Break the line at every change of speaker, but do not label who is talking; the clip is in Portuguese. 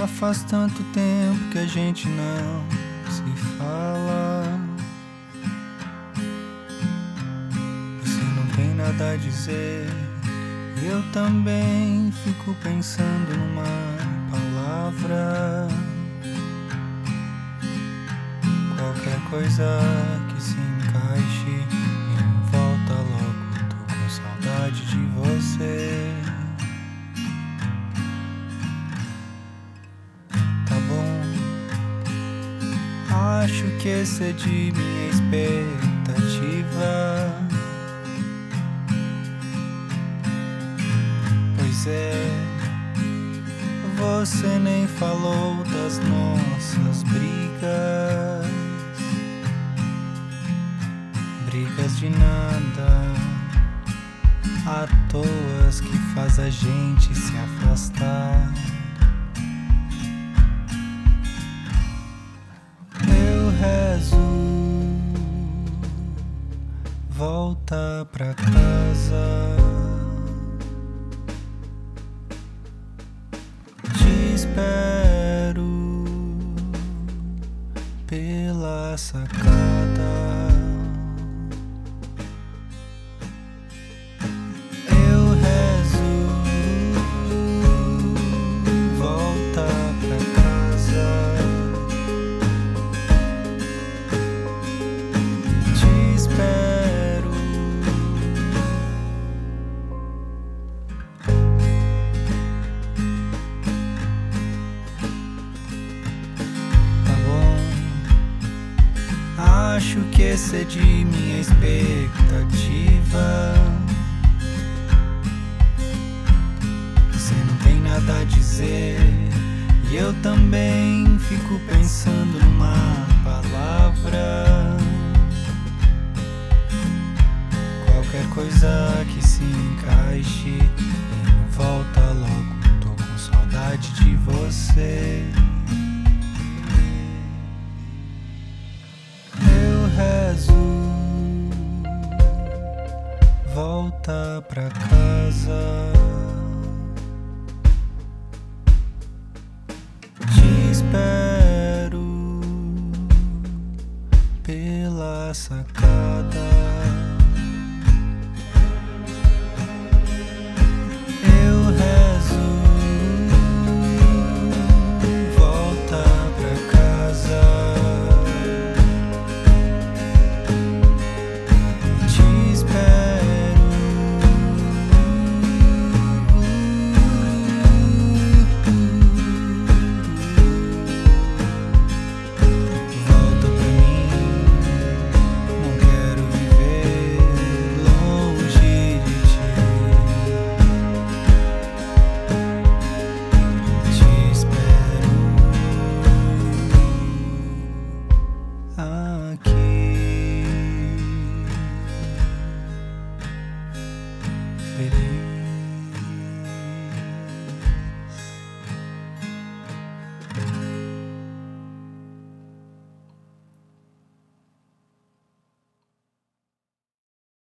Já faz tanto tempo que a gente não se fala. Você não tem nada a dizer. Eu também fico pensando numa palavra. Qualquer coisa que se encaixe em volta logo. Tô com saudade de você. Tá bom, acho que excedi minha expectativa. Pois é, você nem falou das nossas brigas. Brigas de nada, à toa que faz a gente se afastar. Eu rezo, volta pra casa. Te espero pela sacada. Eu rezo, volta pra casa. Te espero. Tá bom, acho que excedi minha expectativa. Você não tem nada a dizer. E eu também fico pensando numa palavra. Qualquer coisa que se encaixe em volta logo. Tô com saudade de você. Eu rezo, volta pra casa. Te espero pela sacada. Eu rezo, volta pra casa. Te espero. Volta pra mim, não quero viver longe de ti. Te espero aqui, feliz.